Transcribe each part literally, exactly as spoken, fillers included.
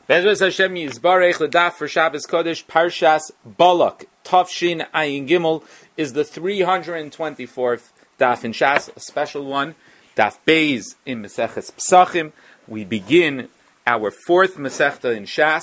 Bezras Hashem Yizbarech L'Daf for Shabbos Kodesh Parshas Balak Tafshin Ayin Gimel is the three hundred twenty-fourth Daf in Shas, a special one. Daf Beis in Maseches Pesachim. We begin our fourth Masechta in Shas.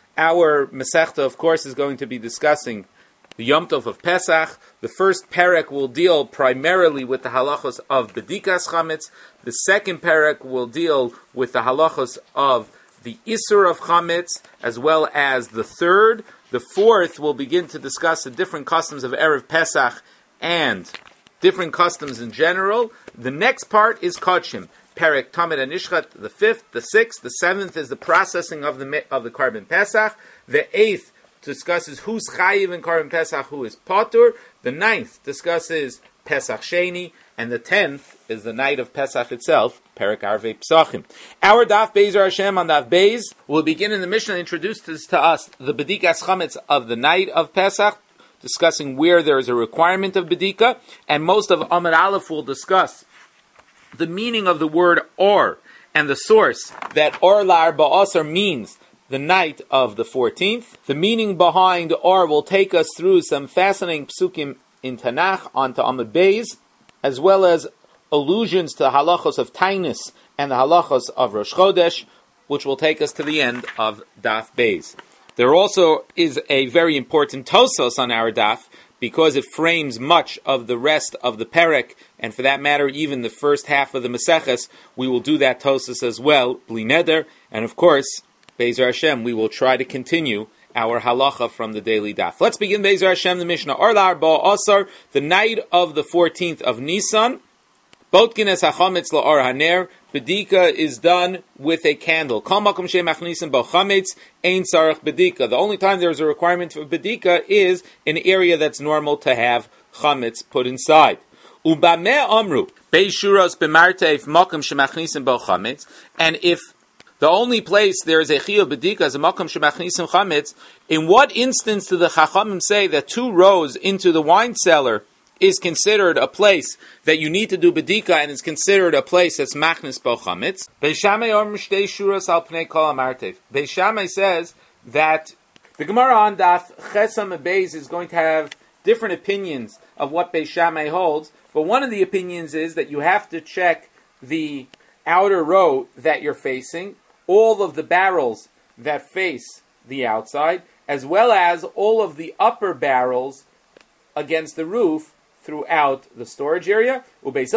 Our Masechta, of course, is going to be discussing the Yom Tov of Pesach. The first perek will deal primarily with the halachos of Bedikas Chametz. The second perek will deal with the halachos of the Isur of Chametz, as well as the third. The fourth will begin to discuss the different customs of Erev Pesach and different customs in general. The next part is Kodshim, Perek Tamid and Ishchat. The fifth, the sixth, the seventh is the processing of the of the Karban Pesach. The eighth discusses who's Chayiv in Karban Pesach, who is Patur. The ninth discusses Pesach Sheni, and the tenth is the night of Pesach itself, Perek Arvei Pesachim. Our Daf Beis Hashem on Daf Beis will begin in the Mishnah introduces to us the Bedikas Chametz of the night of Pesach, discussing where there is a requirement of Bedika, and most of Amud Aleph will discuss the meaning of the word Or and the source that Or L'Arba Asar means the night of the fourteenth. The meaning behind Or will take us through some fascinating psukim in Tanakh onto Amud Beis, as well as allusions to the halachos of Tainus and the halachos of Rosh Chodesh, which will take us to the end of Daf Beis. There also is a very important Tosos on our Daf, because it frames much of the rest of the Perek, and for that matter, even the first half of the Maseches. We will do that Tosos as well, Bli Neder, and of course, Be'ezer Hashem, we will try to continue our halacha from the daily daf. Let's begin Be'ezer Hashem, the Mishnah. Or L'Arba Asar, the night of the fourteenth of Nisan. Botkin es hachametz la'or haner. Bedika is done with a candle. Kol makom she'machnisim bo chametz ein tzarich bedika. The only time there is a requirement for bedika is an area that's normal to have chametz put inside. Ubameh amru beishuros b'marteif makom she'machnisim bo chametz. And if the only place there is a chiyuv bedika is a makom shemachnisim chametz, in what instance do the chachamim say that two rows into the wine cellar is considered a place that you need to do bedika and is considered a place that's machnis bo chametz? Beis Shammai or shtei shuras al pnei kol amartev. Beis Shammai says that the Gemara on Daf Chesam Beis is going to have different opinions of what Beis Shammai holds, but one of the opinions is that you have to check the outer row that you're facing, all of the barrels that face the outside, as well as all of the upper barrels against the roof throughout the storage area. While Beis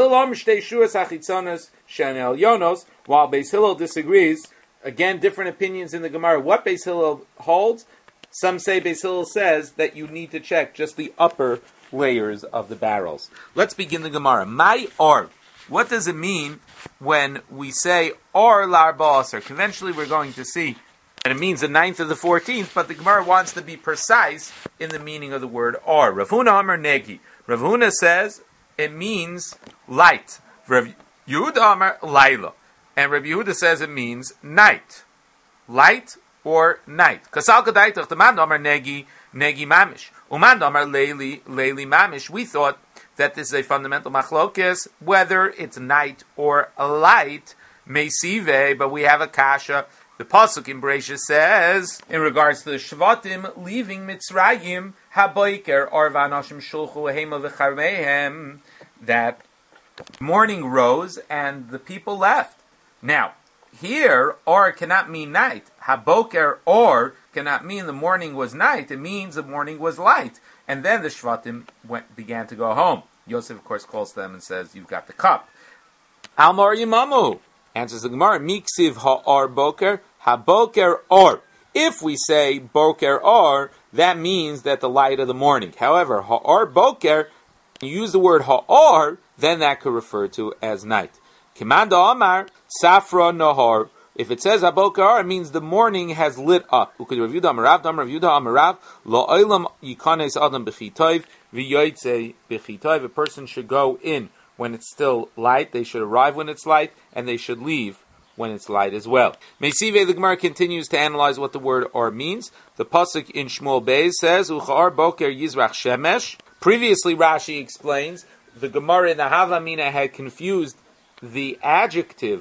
Hillel disagrees, again, different opinions in the Gemara. What Beis Hillel holds, some say Beis Hillel says that you need to check just the upper layers of the barrels. Let's begin the Gemara. My Or. What does it mean when we say Or L'Arba Asar? Conventionally, we're going to see that it means the ninth of the fourteenth, but the Gemara wants to be precise in the meaning of the word Or. Rav Huna Amar Negi. Rav Huna says it means light. Rav Yehuda Amar Laila. And Rav Yehuda says it means night. Light or night. Kasal Kadaitach, the man Amar Negi, Negi Mamish. Uman Amar Leili, Leili Mamish. We thought that this is a fundamental machlokes, whether it's night or light, meisive, but we have a kasha. The pasuk in Bereshis says, in regards to the Shvatim leaving Mitzrayim, haboiker or v'anoshim shulchu hema v'charmeihem, that morning rose and the people left. Now, here, or cannot mean night. Haboker or cannot mean the morning was night. It means the morning was light. And then the Shvatim went, began to go home. Yosef, of course, calls them and says, you've got the cup. Almar Yimamu, answers the Gemara, Miksiv ha'or boker, ha'boker or. If we say boker or, that means that the light of the morning. However, ha'or boker, you use the word ha'or, then that could refer to as night. Kimanda Amar, Safra Nahar. If it says Abokar, it means the morning has lit up. Ukid Rav Yehuda Amarav, Dam Rav Yehuda Amarav, Lo Olam Yikanes Adam B'chitayv, V'yoytze B'chitayv. A person should go in when it's still light, they should arrive when it's light, and they should leave when it's light as well. Meisive, the Gemara continues to analyze what the word Or means. The pasuk in Shmuel Beis says, Uchar Boker Yizrach Shemesh. Previously, Rashi explains, the Gemara in the Havamina had confused the adjective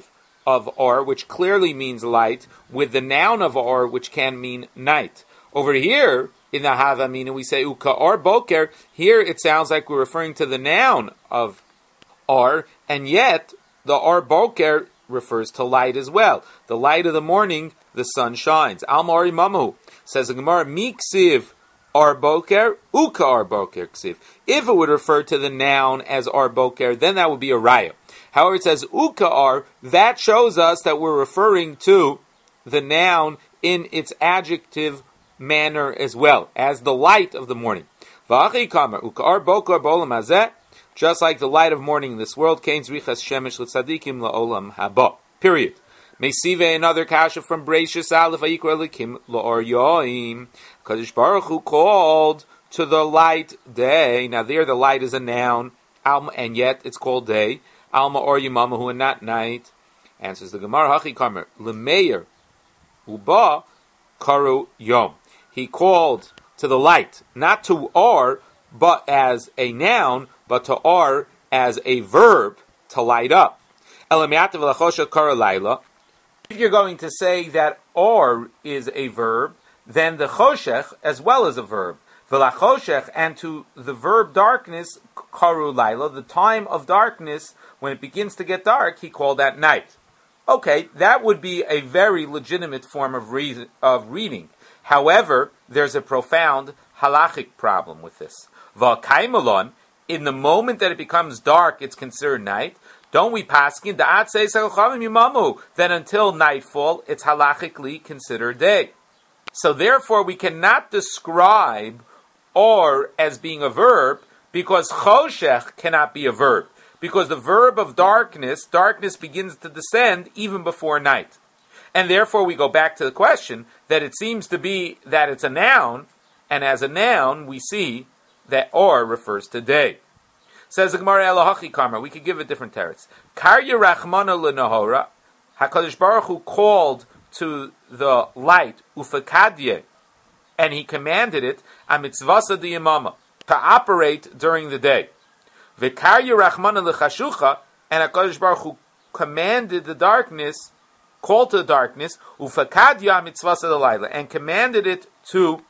of or, which clearly means light, with the noun of or, which can mean night. Over here, in the Havamina, we say uka or boker. Here it sounds like we're referring to the noun of or, and yet the or boker refers to light as well. The light of the morning, the sun shines. Al Mari Mamu says the Gemara, Miksiv or boker, uka or boker ksiv. If it would refer to the noun as or boker, then that would be a raya. However, it says uka or, that shows us that we're referring to the noun in its adjective manner as well, as the light of the morning. V'achi kamer, uka or boker b'olam hazeh, just like the light of morning in this world, kain zrichas shemesh l'tzadikim la'olam haba. Period. Mesive, another kasha from Breishis Aleph Vayikra Elikim La'or Yoim. Kadosh Baruch Hu called to the light day. Now there the light is a noun, Alma, and yet it's called day. Alma or Yimamahu, and not night. Answers the Gemara, Hachi Kamer, Lemeir Uba Karu Yom. He called to the light, not to or, but as a noun, but to or as a verb, to light up. Elamiatav Lachosha Kara Laila. If you're going to say that or is a verb, then the choshech as well is a verb. V'lachoshech, and to the verb darkness, karu laila, the time of darkness, when it begins to get dark, he called that night. Okay, that would be a very legitimate form of reason, of reading. However, there's a profound halachic problem with this. V'kaimelon, in the moment that it becomes dark, it's considered night. Don't we paskin da'at say salchavim yimamu? Then until nightfall, it's halachically considered day. So therefore, we cannot describe or as being a verb because choshech cannot be a verb. Because the verb of darkness, darkness begins to descend even before night. And therefore, we go back to the question that it seems to be that it's a noun, and as a noun, we see that or refers to day. Says the Gemara, Elohachi Karma, we could give a different teretz. Karya Rachmana Lenahora, HaKadosh Baruch Hu called to the light, Ufakadye, and he commanded it, Amitzvasa Diyamama, to operate during the day. V'karya Rachmana Lechashucha, and HaKadosh Baruch Hu commanded the darkness, called to the darkness, Ufakadya Amitzvasa Delayla, and commanded it to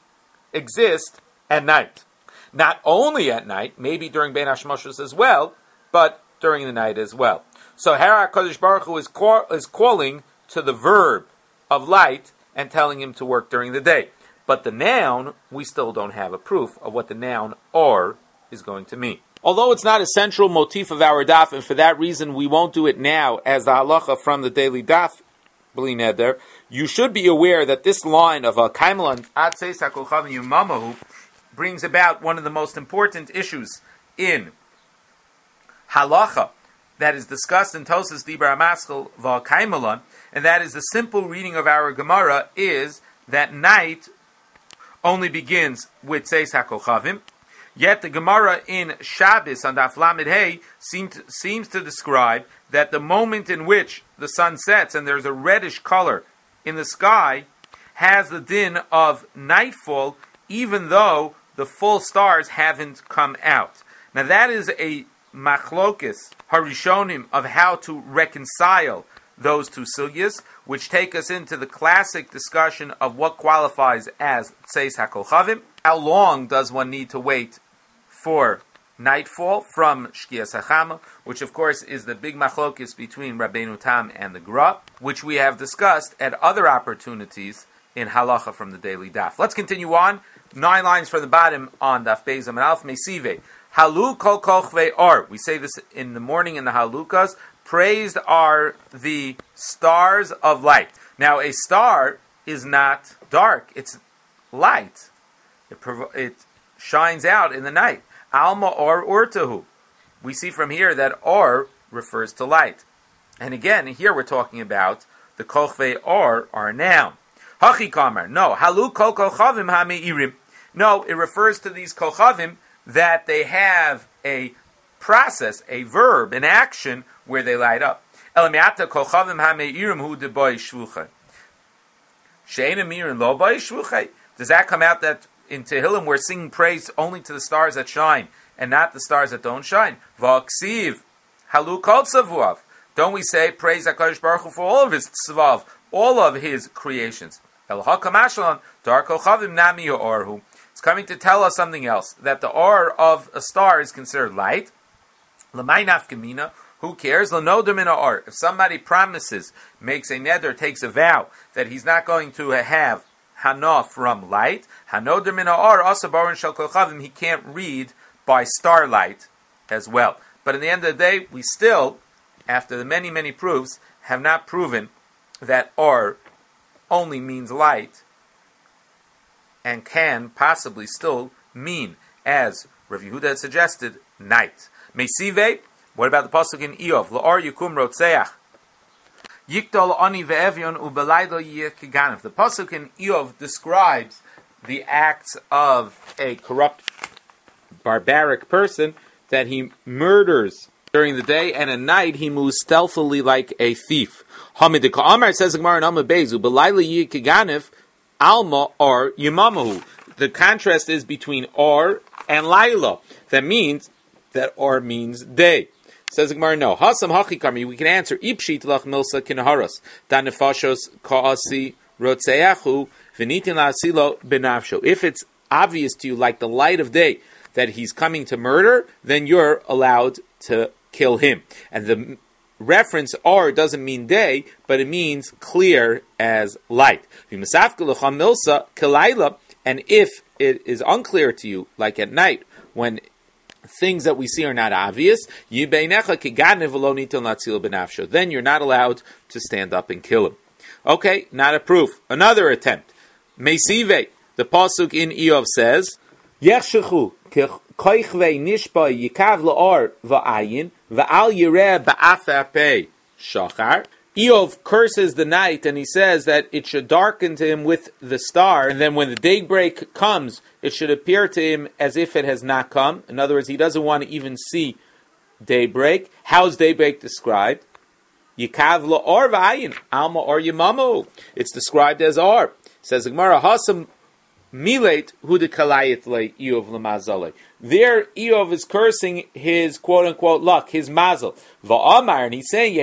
exist at night. Not only at night, maybe during Bein Hashmashos as well, but during the night as well. So Hara HaKadosh Baruch Hu is, call, is calling to the verb of light and telling him to work during the day. But the noun, we still don't have a proof of what the noun or is going to mean. Although it's not a central motif of our daf, and for that reason we won't do it now as the halacha from the daily daf, Bli Neder, you should be aware that this line of a kaimelan atseis hakochavim yumamahu brings about one of the most important issues in halacha that is discussed in Tosas Dibra Amaskal V'Kaimelan, and that is the simple reading of our Gemara is that night only begins with Seis HaKochavim, yet the Gemara in Shabbos on Daf Lamed Hey seems seems to describe that the moment in which the sun sets and there's a reddish color in the sky has the din of nightfall, even though the full stars haven't come out. Now that is a machlokis harishonim of how to reconcile those two sugyas, which take us into the classic discussion of what qualifies as tseis hakochavim. How long does one need to wait for nightfall from Shkias Hachama, which of course is the big machlokis between Rabbeinu Tam and the Gra, which we have discussed at other opportunities in halacha from the daily daf. Let's continue on. Nine lines from the bottom on Daf Beis Amud Aleph. Mesive Halu Kol Kochvei Or. We say this in the morning in the Halukas. Praised are the stars of light. Now, a star is not dark; it's light. It, prov- it shines out in the night. Alma Or Urtahu. We see from here that Or refers to light, and again here we're talking about the Kochvei Or, our noun. Hachi Kamar. No. Halu Kol Kochavim HaMeirim. No, it refers to these Kochavim that they have a process, a verb, an action where they light up. Elamiata Kochavim HaMeirim Hu de Boi Shvuchay. She'ena Mirin Lo Boi Shvuchay. Does that come out that in Tehillim we're singing praise only to the stars that shine and not the stars that don't shine? V'aksiv Halu Kol Tzavuav. Don't we say praise HaKadosh Baruch Hu for all of his tzvav, all of his creations? El HaKamashalon, Dar Kochavim Nami Orhu. It's coming to tell us something else, that the or of a star is considered light. L'may nafkamina, who cares? L'noder min or. If somebody promises, makes a neder, takes a vow, that he's not going to have hana from light, hanoder min or, asa baron shel kochavim, he can't read by starlight as well. But in the end of the day, we still, after the many, many proofs, have not proven that or only means light and can possibly still mean, as Rav Yehuda had suggested, night. Meisive, what about the pasuk in Iyov? La'or yukum rotzeach yikdol ani ve'evyon ubelaydo yikiganav. The pasuk in Iyov describes the acts of a corrupt, barbaric person, that he murders during the day, and at night he moves stealthily like a thief. Hamid Amar says the Gemara in Amma Bezu, Belayla Yikiganif, Alma or Yimamahu. The contrast is between or and Laila. That means that or means day. Says the Gemara, no. Hasam Hachikarmi, we can answer Ipshit Lach Milsa Kinaharas. Danefashos Kaasi Rotseachu Venitin Lasilo Benafsho. If it's obvious to you, like the light of day, that he's coming to murder, then you're allowed to kill him. And the reference or doesn't mean day, but it means clear as light. And if it is unclear to you, like at night, when things that we see are not obvious, then you're not allowed to stand up and kill him. Okay, not a proof. Another attempt. Meisive, the pasuk in Iyov says, Yechshechu koichvei nishba yikav la'or va'ayin va'al yireh ba'afapei shachar. Iyov curses the night, and he says that it should darken to him with the star, and then when the daybreak comes, it should appear to him as if it has not come. In other words, he doesn't want to even see daybreak. How is daybreak described? Yikav la'or va'ayin alma or yamamu. It's described as or. Says the Gemara, Hasam Milate hudikalayit le Iyov lemazale. There, Iyov is cursing his quote unquote luck, his mazel. Va'amar, and he's saying,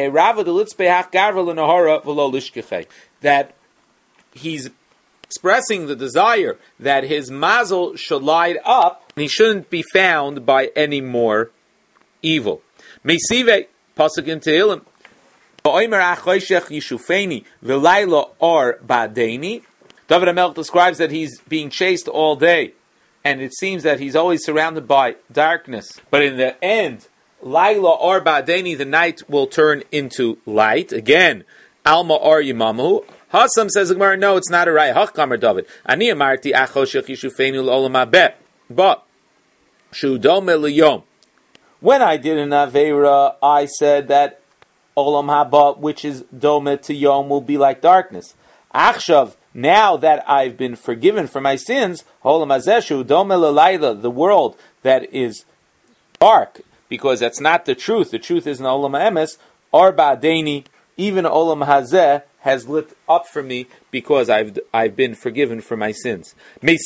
that he's expressing the desire that his mazel should light up, and he shouldn't be found by any more evil. Meisive, pasuk in Tehillim. Va'omer achoshech yishufeni v'layla or badeni. David HaMelech describes that he's being chased all day, and it seems that he's always surrounded by darkness. But in the end, Laila or Ba'adeni, the night will turn into light. Again, Alma or Yimamu. Hasam says, no, it's not a right. Hachkamer David. Ani amarti achoshech yishufenu l'olam habeh. But, shu dome liyom. When I did an Aveira, I said that olam haba, which is dome to yom, will be like darkness. Achshav, now that I've been forgiven for my sins, the world that is dark, because that's not the truth. The truth is in Olam Ha'emes, or Ba'adeni, even Olam Hazeh has lit up for me because I've I've been forgiven for my sins. We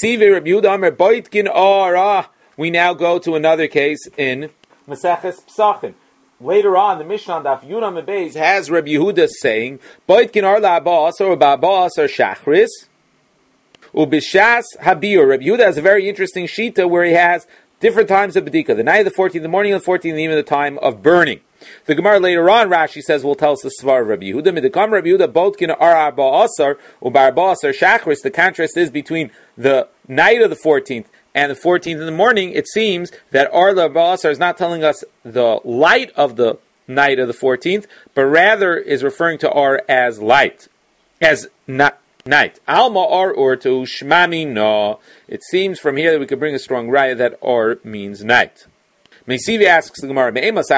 now go to another case in Maseches Psachim. Later on, the Mishnah Daf Yudam Beis has Rabbi Yehuda saying, "Boitkin ar la'abas or ba'abas or shachris ubishas habir." Rabbi Yehuda has a very interesting shita where he has different times of bedika: the night of the fourteenth, the morning of the fourteenth, and even the time of burning. The Gemara later on, Rashi says, will tell us the svar of Rabbi Yehuda. Midikam Rabbi Yehuda boitkin ar ba'asar or ba'abas or shachris. The contrast is between the night of the fourteenth and the fourteenth in the morning. It seems that Arla Ba'asar is not telling us the light of the night of the fourteenth, but rather is referring to Ar as light, as not night. Alma Ar or to Shmami no. It seems from here that we could bring a strong raya that Ar means night. Meisivi asks the Gemara,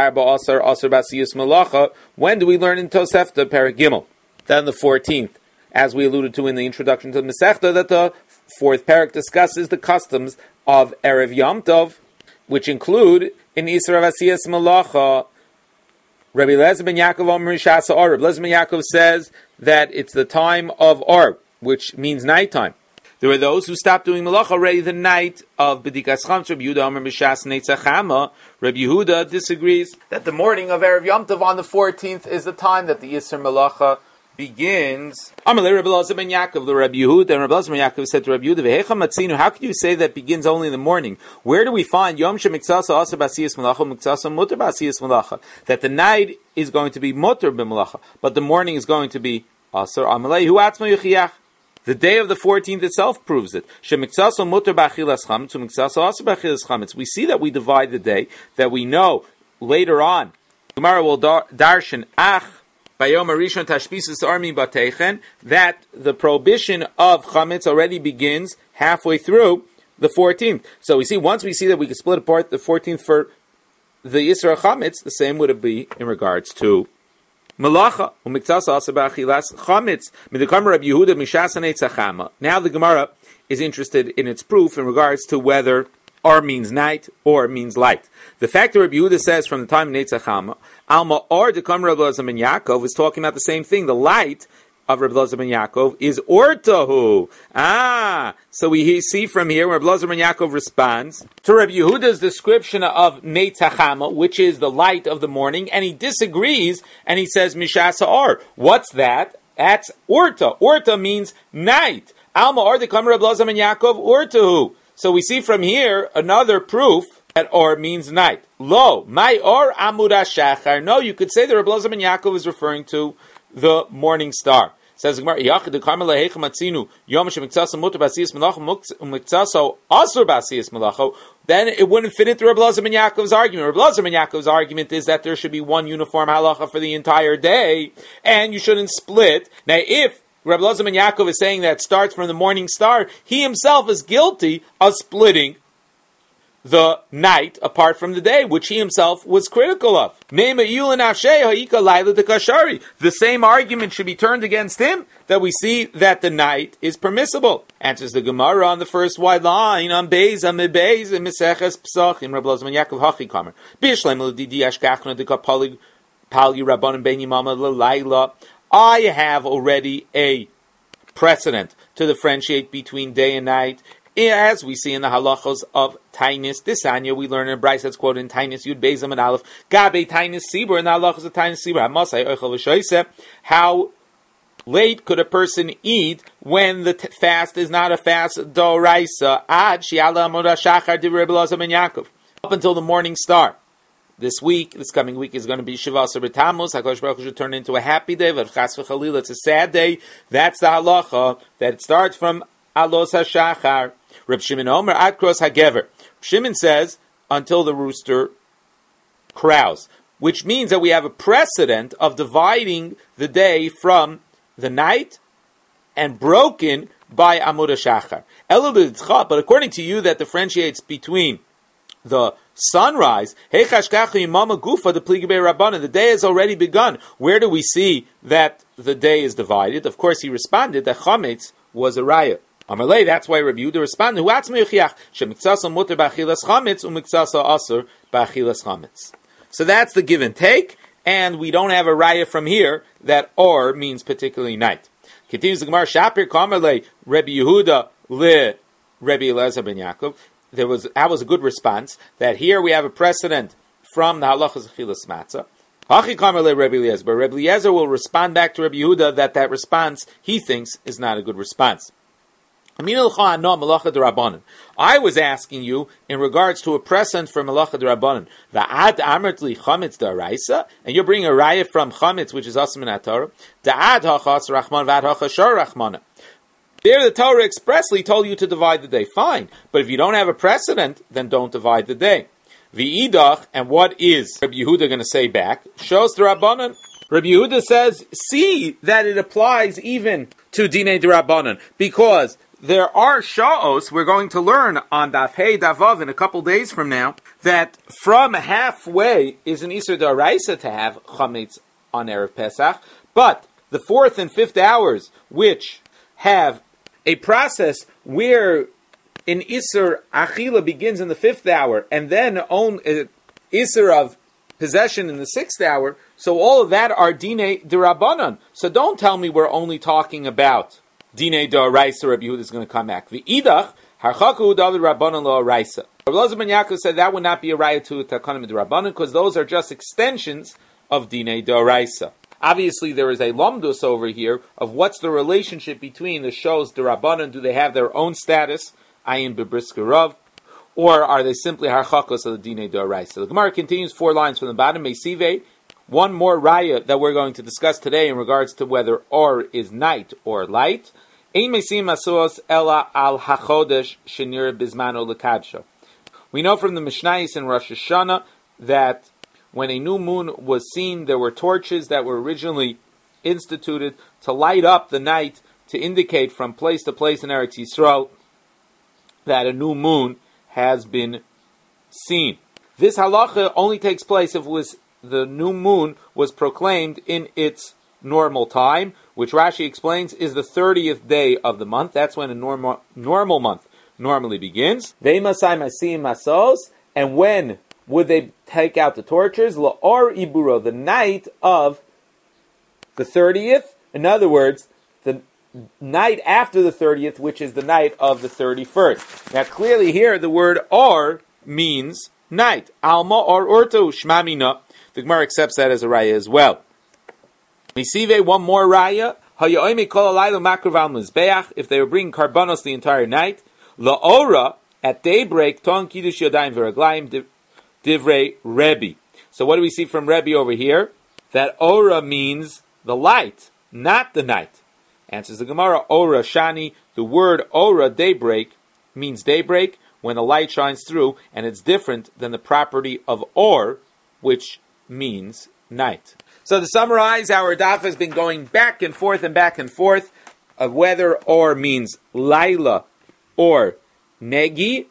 when do we learn in Tosefta Perek Gimel? Then the fourteenth, as we alluded to in the introduction to the Masechta, that the fourth parak discusses the customs of Erev Yom Tov, which include in Isra Vasiyas Malacha. Rabbi Eliezer ben Yaakov Omer Shasa Or. Rabbi Eliezer ben Yaakov says that it's the time of Or, which means nighttime. There were those who stopped doing malacha already the night of B'dikas Chametz. Rabbi Yehuda Omer B'shas Neitzach Hama. Rabbi Yehuda disagrees that the morning of Erev Yom Tov on the fourteenth is the time that the Yisr Malacha begins. Amalei Rabbi Elazar ben Yaakov, the Rabbi Yehuda, and Rabbi Elazar ben Yaakov said to Rabbi Yehuda, V'hecha matzinu, how can you say that begins only in the morning? Where do we find Yom Shemiksasa Asar B'asiyas Malacha, Miksasa Mutter B'asiyas Malacha? That the night is going to be Mutter B'malacha, but the morning is going to be Asar. Amalei Hu Atzma Yuchiach. The day of the fourteenth itself proves it. We see that we divide the day, that we know later on. Gemara will darshan ach bayom harishon tashbisus armi batechen, that the prohibition of chametz already begins halfway through the fourteenth. So we see, once we see that we can split apart the fourteenth for the Yisra chametz, the same would it be in regards to Malacha u'miktzasa asa ba'achilas chametz midikam Rabbi Yehuda mishas neitzach hama. Now the Gemara is interested in its proof in regards to whether or means night or means light. The fact that Rabbi Yehuda says from the time of neitzach hama, alma or dekam Rabbi Elazar ben Yaakov is talking about the same thing. The light of Rabbi Elazar ben Yaakov is ortahu. Ah, so we see from here where Rabbi Elazar ben Yaakov responds to Rabbi Yehuda's description of neitzach hama, which is the light of the morning, and he disagrees, and he says mishas ha'or. What's that? That's orta. Orta means night. Alma or dekam Rabbi Elazar ben Yaakov ortahu. So we see from here another proof that or means night. Lo, my or amud shachar. No, you could say that Rabbi Elazar ben Yaakov is referring to the morning star. Says Gemara, then it wouldn't fit into Rabbi Elazar ben Yaakov's argument. Rabbi Elazar ben Yaakov's argument is that there should be one uniform halacha for the entire day, and you shouldn't split. Now, if Rabbi Elazar ben Yaakov is saying that it starts from the morning star, he himself is guilty of splitting the night apart from the day, which he himself was critical of. The same argument should be turned against him, that we see that the night is permissible. Answers the Gemara on the first wide line, on Beis, on Beis, in Meseches Pesachim, Rabbi Elazar ben Yaakov Hachi Kamer. Bishleim l'didi ashkachna deka pali rabbanim ben yimama l'layla. I have already a precedent to differentiate between day and night, as we see in the halachos of Tainis Disanya. We learn in a Bryce that's quoted in Tainis Yud Beizam and Aleph, Gabe Tainis Sibur, in the halachos of Tainis Sibur, Hamasai Oichel V'Shoiseh, how late could a person eat when the t- fast is not a fast doraisa? Ad Shiala Amoda Shachar Di Rabbi Elazar ben Yaakov, up until the morning star. This week, this coming week, is going to be Shiva Asar B'Tammuz. HaKadosh Baruch Hu should turn into a happy day, but Chas v'Chalila, it's a sad day. That's the halacha, that it starts from Alos HaShachar. Reb Shimon Omer Ad Kros HaGever. Shimon says until the rooster crows, which means that we have a precedent of dividing the day from the night and broken by Amud HaShachar. But according to you, that differentiates between the sunrise, the day has already begun. Where do we see that the day is divided? Of course, he responded that chametz was a raya. Amalei, that's why Rabbi Yehuda responded, so that's the give and take, and we don't have a raya from here that or means particularly night. Continues the Gemara, Shapir Kamalei, Rabbi Yehuda le Rabbi Elazar ben Yaakov. There was that was a good response, that here we have a precedent from the halachas of Chilas Matzah. Hachi Kamalei Rabbi Eliezer, but Rabbi Eliezer will respond back to Rabbi Yehuda that that response he thinks is not a good response. I was asking you in regards to a precedent for Malacha D'Rabbanan. Da'ad amertli chametz da'araisa, and you're bringing a raya from chametz, which is asam in Torah. Da'ad hachas rachman v'ad hachashar rachmana. There the Torah expressly told you to divide the day. Fine, but if you don't have a precedent, then don't divide the day. V'idach, and what is Rabbi Yehuda going to say back? Shows D'Rabbanan. Rabbi Yehuda says, see that it applies even to Dinei D'Rabbanan, because there are sha'os we're going to learn on Daf Hey Davav in a couple days from now, that from halfway is an Isur D'Oraisa to have chametz on Erev Pesach, but the fourth and fifth hours, which have a process where an Isur Achila begins in the fifth hour, and then on uh, Isur of possession in the sixth hour, so all of that are Dinei D'Rabbanan. So don't tell me we're only talking about Dine D'Oraisa, Rabbi Yehuda is going to come back. The Idach, Harchaku David Rabbanan Lo Oraisa. Rabbi Elazar ben Yaakov said that would not be a raya to Takanim D'Rabbanan because those are just extensions of Dine D'Oraisa. Obviously, there is a lamdus over here of what's the relationship between the shows D'Rabbanan. Do they have their own status, ayin bebrisker rav, or are they simply harchakos of the Dine D'Oraisa? The Gemara continues four lines from the bottom. Meisive, one more raya that we're going to discuss today in regards to whether or is night or light. Ein meisim asuos ela al hachodesh shenir bizmano lekadsha. We know from the Mishnayos in Rosh Hashanah that when a new moon was seen, there were torches that were originally instituted to light up the night to indicate from place to place in Eretz Yisrael that a new moon has been seen. This halacha only takes place if it was, the new moon was proclaimed in its normal time, which Rashi explains is the thirtieth day of the month. That's when a normal normal month normally begins. And when would they take out the torches? La'or iburo, the night of the thirtieth. In other words, the night after the thirtieth, which is the night of the thirty-first. Now clearly here the word or means night. Alma or orto shmamina. The Gemara accepts that as a raya as well. Misive, one more raya. If they were bringing karbanos the entire night, la'ora, at daybreak, ton kiddush yadayim v'raglayim divrei Rebbe. So what do we see from Rebbe over here? That ora means the light, not the night. Answers the Gemara, ora shani, the word ora, daybreak, means daybreak, when the light shines through, and it's different than the property of or, which means night. So to summarize, our daf has been going back and forth and back and forth of whether or means laila or negi,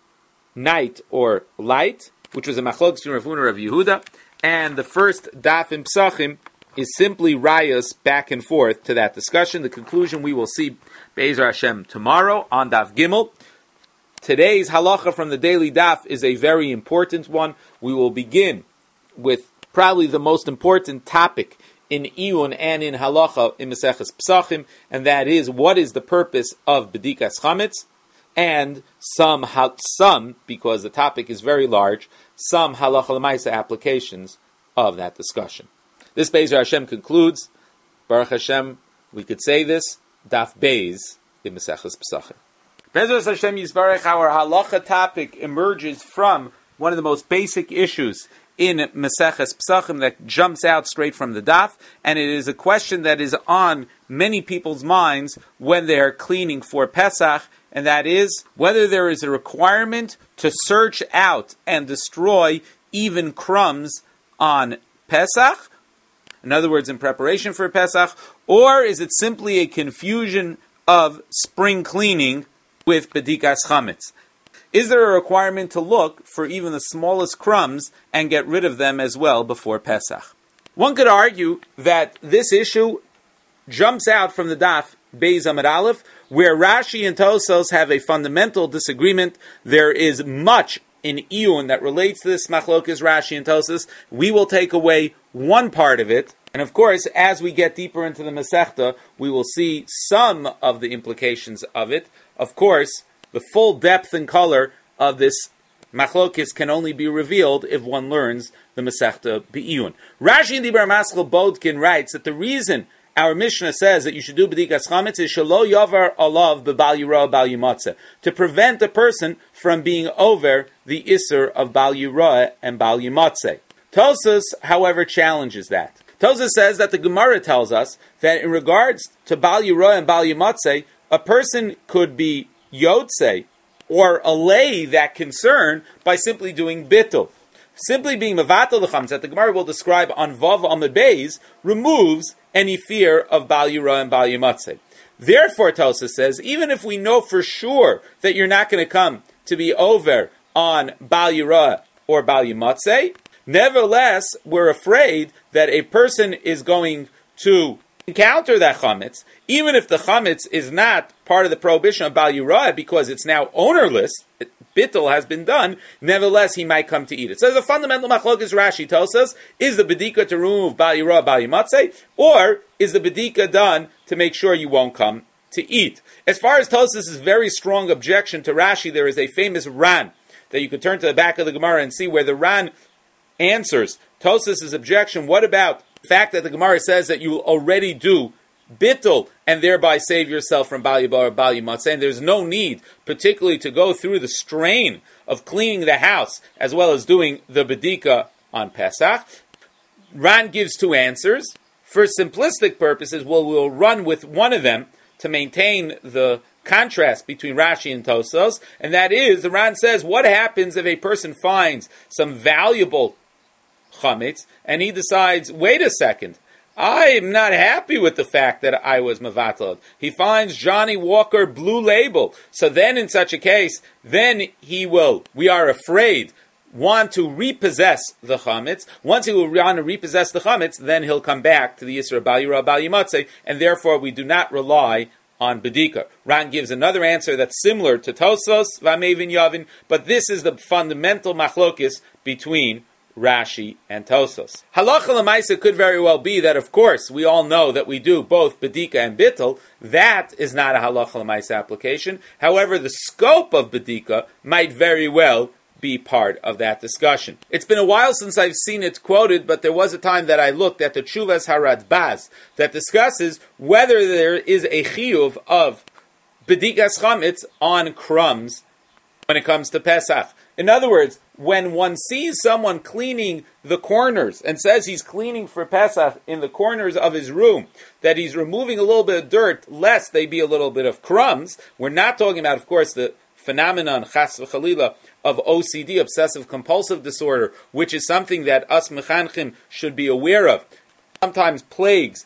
night or light, which was a machlokes between Rav Huna and Rav Yehuda, and the first daf in Psachim is simply rayas back and forth to that discussion. The conclusion we will see Be'ezer Hashem tomorrow on daf Gimel. Today's halacha from the daily daf is a very important one. We will begin with probably the most important topic in Iyun and in halacha in Maseches Psachim, and that is what is the purpose of Bedikas Chametz, and some, some, because the topic is very large, some halacha l'maisa applications of that discussion. This Be'ezer Hashem concludes, Baruch Hashem, we could say this, Daf Beis in Maseches Psachim. Be'ezer Hashem Yisbarach, our halacha topic emerges from one of the most basic issues in Maseches Psachim that jumps out straight from the daf, and it is a question that is on many people's minds when they are cleaning for Pesach, and that is whether there is a requirement to search out and destroy even crumbs on Pesach, in other words, in preparation for Pesach, or is it simply a confusion of spring cleaning with Bedikas Chametz? Is there a requirement to look for even the smallest crumbs and get rid of them as well before Pesach? One could argue that this issue jumps out from the daf Beis Amud Aleph, where Rashi and Tosos have a fundamental disagreement. There is much in Iyun that relates to this machlokes Rashi and Tosos. We will take away one part of it, and of course, as we get deeper into the Masechta, we will see some of the implications of it. Of course, the full depth and color of this machlokes can only be revealed if one learns the Masechta Be'iyun. Rashi and Dibar Maschel Bodkin writes that the reason our Mishnah says that you should do Bedikas Chametz is Shelo Yavar Alav B'Bal Yirah Bal Yimatzeh, to prevent a person from being over the Isser of Bal Yirah and Bal Yimatzeh. Tosas, however, challenges that. Tosas says that the Gemara tells us that in regards to Bal Yirah and Bal Yimatzeh, a person could be Yotze, or allay that concern by simply doing bittul. Simply being mevatel the chametz, that the Gemara will describe on Vav Amud Beis, removes any fear of Bal Yirah and Bal Yimatzeh. Therefore, Tosas says, even if we know for sure that you're not going to come to be over on Bal Yirah or Bal Yimatzeh, nevertheless, we're afraid that a person is going to encounter that chametz, even if the chametz is not part of the prohibition of Bal Yirah, because it's now ownerless, bittul has been done, nevertheless he might come to eat it. So the fundamental machlokes Rashi tells us, is the bedika to remove Bal Yirah, Bal Yimatzeh, or is the bedika done to make sure you won't come to eat. As far as Tosfos' very strong objection to Rashi, there is a famous Ran that you could turn to the back of the Gemara and see where the Ran answers Tosfos' objection. What about the fact that the Gemara says that you will already do bittul and thereby save yourself from Bal Yibor or Bal Yimatzeh, and there's no need particularly to go through the strain of cleaning the house as well as doing the bedika on Pesach? Ran gives two answers. For simplistic purposes, well, we'll run with one of them to maintain the contrast between Rashi and Tosfos, and that is, the Ran says, what happens if a person finds some valuable chametz and he decides, wait a second, I'm not happy with the fact that I was mevatel. He finds Johnny Walker Blue Label. So then in such a case, then he will, we are afraid, want to repossess the chametz. Once he will want to repossess the chametz, then he'll come back to the Yisra Bal Yira Bal Yimatzeh, and therefore we do not rely on bedika. Ran gives another answer that's similar to Tosfos, V'amevin Yavin, but this is the fundamental machlokis between Rashi and Tosfos. Halacha l'maisa could very well be that, of course, we all know that we do both bedika and bittul. That is not a halacha l'maisa application. However, the scope of bedika might very well be part of that discussion. It's been a while since I've seen it quoted, but there was a time that I looked at the Tshuvas Haradbaz that discusses whether there is a chiyuv of bedikas chametz on crumbs when it comes to Pesach. In other words, when one sees someone cleaning the corners and says he's cleaning for Pesach in the corners of his room, that he's removing a little bit of dirt lest they be a little bit of crumbs, we're not talking about, of course, the phenomenon, chas v'chalila, of O C D, obsessive compulsive disorder, which is something that us mechanchim should be aware of. Sometimes plagues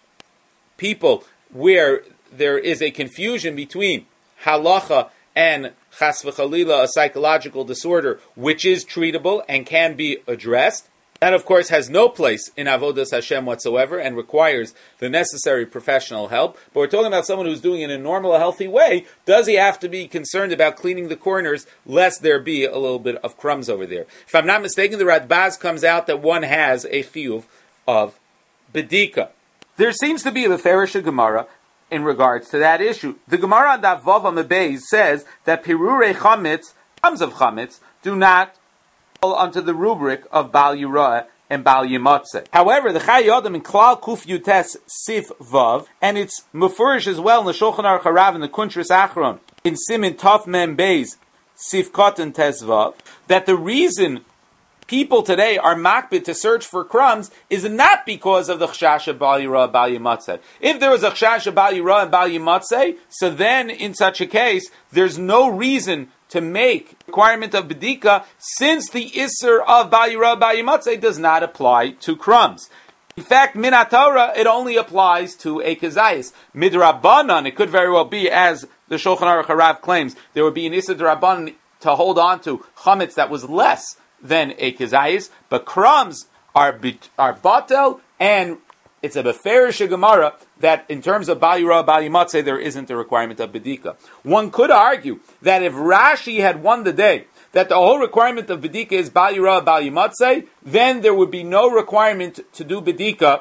people where there is a confusion between halacha and chas v'chalila, a psychological disorder, which is treatable and can be addressed. That, of course, has no place in Avodas Hashem whatsoever and requires the necessary professional help. But we're talking about someone who's doing it in a normal, healthy way. Does he have to be concerned about cleaning the corners, lest there be a little bit of crumbs over there? If I'm not mistaken, the Radbaz comes out that one has a chiyuv of bedika. There seems to be a Meferish Gemara in regards to that issue. The Gemara on Daf Vav Amud Beis says that pirurei chametz, crumbs of chametz, do not onto the rubric of Bal Yirah and Bal Yimatzeh. However, the Chai Yodam in Klal Kuf Yutes Sif Vav, and it's mefurish as well in the Shulchan Aruch Harav and the Kuntris Achron in Simin Tov Mem Beis Sif Kotan Tes Vav, that the reason people today are makbid to search for crumbs is not because of the chashash of Bal Yirah and Bal Yimatzeh. If there was a chashash of Bal Yirah and Bal Yimatzeh, so then in such a case, there's no reason to make requirement of bedika, since the Isser of Bal Yirah Bal Yimatzeh does not apply to crumbs. In fact, min Torah, it only applies to a kezayis. Midrabanan, it could very well be, as the Shulchan Aruch Harav claims, there would be an Isser Drabanan to hold on to chametz that was less than a kezayis, but crumbs are are batel, and it's a beferish Gemara that in terms of Bal Yirah Bal Yimatzeh there isn't a requirement of bedika. One could argue that if Rashi had won the day, that the whole requirement of bedika is Bal Yirah Bal Yimatzeh, then there would be no requirement to do bedika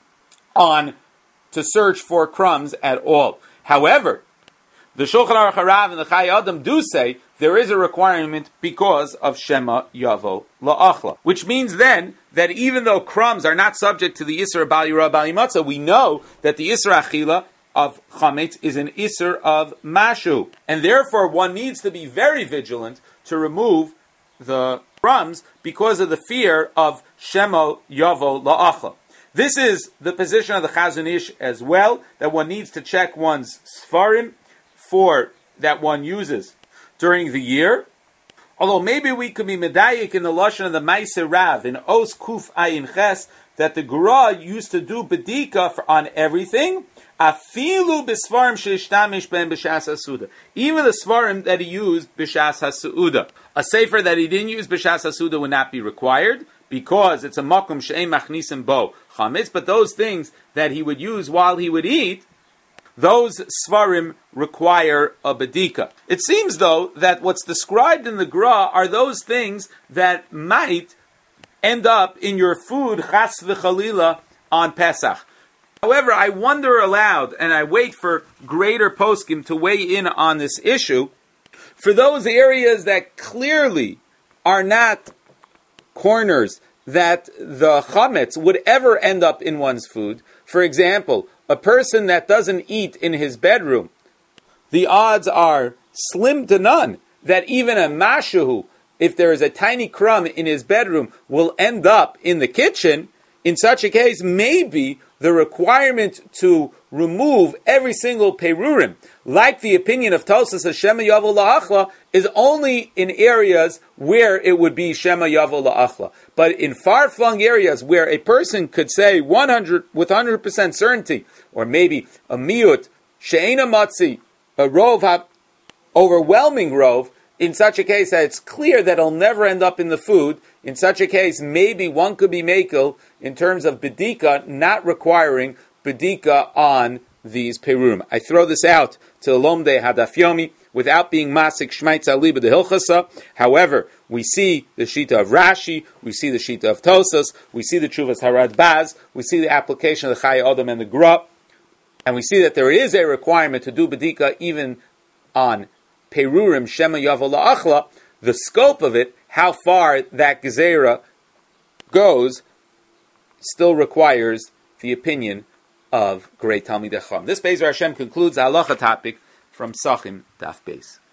on to search for crumbs at all. However, the Shulchan Aruch Harav and the Chai Adam do say there is a requirement because of Shema Yavo La'achla. Which means then that even though crumbs are not subject to the Isser Bal Yirah Bal Yimatzeh, we know that the Isser Achila of Chametz is an Isser of Mashu. And therefore one needs to be very vigilant to remove the crumbs because of the fear of Shema Yavo La'achla. This is the position of the Chazon Ish as well, that one needs to check one's Sfarim for that one uses during the year. Although maybe we could be medayik in the lashon of the Ma'aser Rav in Os Kuf Ayin Ches that the Gra used to do bedika for, on everything. Afilu b'svarim sheishtamish ben b'shas hasuda. Even the svarim that he used b'shas hasuda. A sefer that he didn't use b'shas hasuda would not be required because it's a makom she'em machnisim bo chametz. But those things that he would use while he would eat, those svarim require a bedika. It seems, though, that what's described in the Gra are those things that might end up in your food, chas v'chalila, on Pesach. However, I wonder aloud, and I wait for greater poskim to weigh in on this issue, for those areas that clearly are not corners that the chametz would ever end up in one's food. For example, a person that doesn't eat in his bedroom, the odds are slim to none that even a mashahu, if there is a tiny crumb in his bedroom, will end up in the kitchen. In such a case, maybe the requirement to remove every single perurim, like the opinion of Tosas as Shema Yavo La'achla, is only in areas where it would be Shema Yavo La'achla. But in far-flung areas where a person could say one hundred with one hundred percent certainty, or maybe a miut, she'ena matzi, a rov, overwhelming rov, in such a case that it's clear that it'll never end up in the food, in such a case, maybe one could be makel in terms of bedika, not requiring bedika on these perurim. I throw this out to Lomde Hadaf Yomi without being masik shmaitz aliba de hilchasa. However, we see the shita of Rashi, we see the shita of Tosas, we see the Chuvas Harad Baz, we see the application of the Chai Odom and the Gra, and we see that there is a requirement to do bedika even on perurim shema yavo la'achla. The scope of it, how far that gezerah goes, still requires the opinion of great Talmidei Chacham. This Beis Hashem concludes the halacha topic from Sachim Daf Beis.